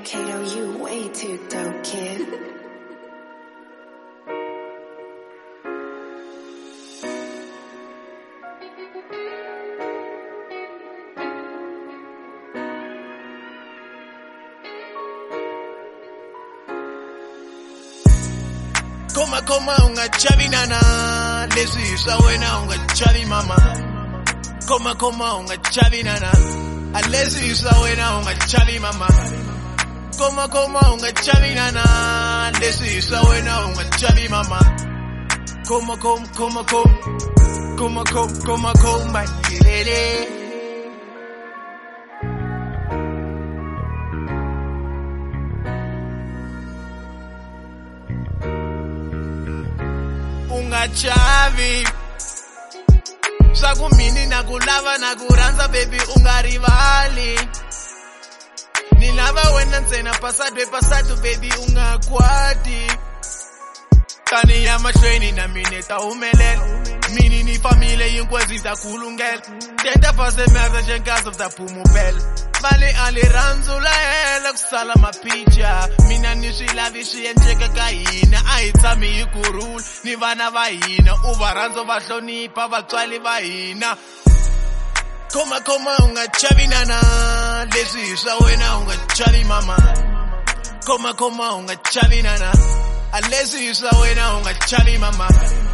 Kato, you way too dope, kid. Koma ungachavi nana, lesisa wena ungachavi mama. Koma ungachavi nana, lesisa wena ungachavi mama. Koma ungachavi nana, lesisa wena ungachavi mama. Koma mayelele. Ungachavi sakumini nakulava nakuranza baby ungarivali nilava wena ntsena pasatu baby ungakwati tani ya mahlweni na mine ta humelela mini ni famile yinkwazi ta khulungela tenta pase merda njenkazi ta phumupela mali aliranzula hela kusala mapicha mina ni swilavi swi endleka ka hina a hi tshami hi kurhula ni vana va hina u va rhandza va hlonipha vatswali va hina koma ungachavi nana leswi hi swa wena ungachavi mama koma ungachavi nana leswi hi swa wena ungachavi mama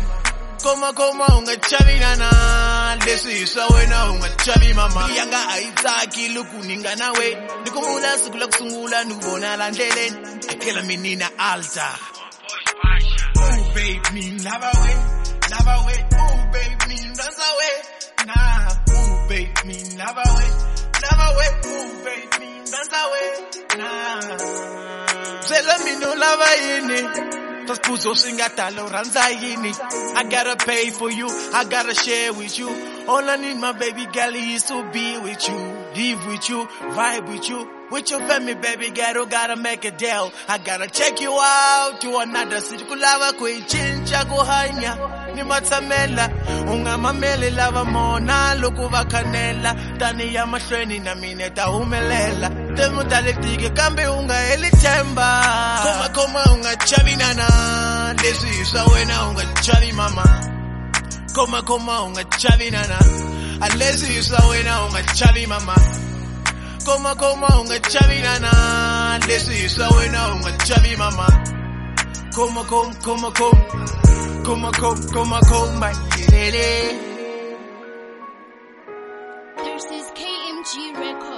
koma ungachavi nana leswi hi swa wena ungachavi mama yanga a yi tsaki loko ni nga na we ni ku vula siku la ku sungula ni ku vona la ndleleni akela menina altar oh babe ni lava we oh babe ni rhandza we nah oh babe ni lava we oh babe ni rhandza we nah byela mina u lava yini Taspuzo singatalo ranzayini. I gotta pay for you, I gotta share with you. All I need my baby girl is to be with you, live with you, vibe with you. With your family, baby girl, gotta make a deal. I gotta check you out to another city. Kulava kuichincha kuhanya ni matsamela. Ungamamele lava mona loko vakanela. Tani ya mahlweni na mine ta humelela. Temu taletike kambe unga elitemba. Koma ungachavi nana, leswi hi swa wena ungachavi mama. Koma ungachavi nana, leswi hi swa wena ungachavi mama. Koma ungachavi nana, leswi hi swa wena ungachavi mama. Koma mayelele. This is KMG Records.